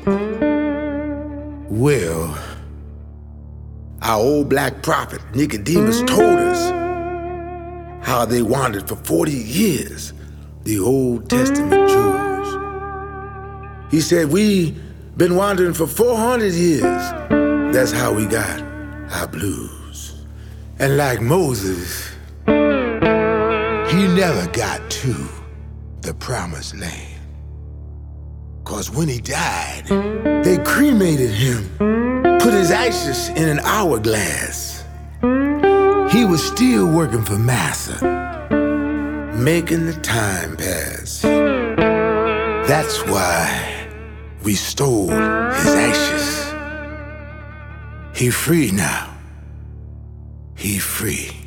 Well, our old black prophet Nicodemus told us how they wandered for 40 years, the Old Testament Jews. He said, we been wandering for 400 years. That's how we got our blues. And like Moses, he never got to the promised land. 'Cause when he died, they cremated him, put his ashes in an hourglass. He was still working for Massa, making the time pass. That's why we stole his ashes. He free now. He free.